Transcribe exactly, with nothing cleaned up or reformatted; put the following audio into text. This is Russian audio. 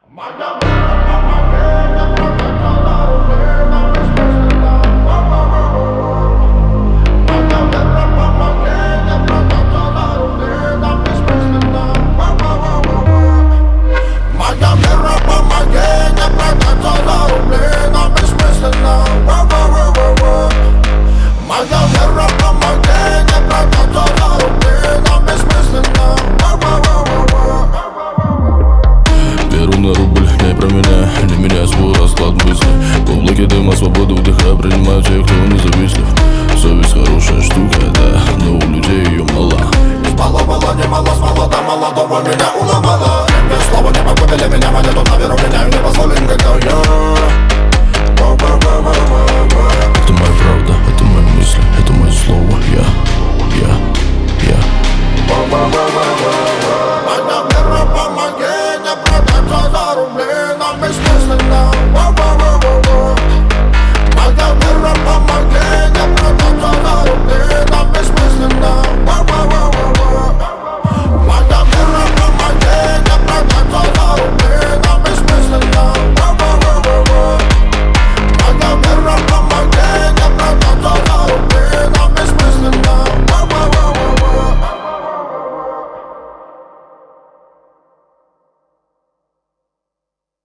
На рубль, не про меня, не меняй свой расклад мысли. В облаке дыма свободу вдыхая, принимаю тех, кто независтлив. Совесть хорошая штука, да, но у людей ее мало. Спала, была, не мало, смола, до молодого меня уломала. Без слова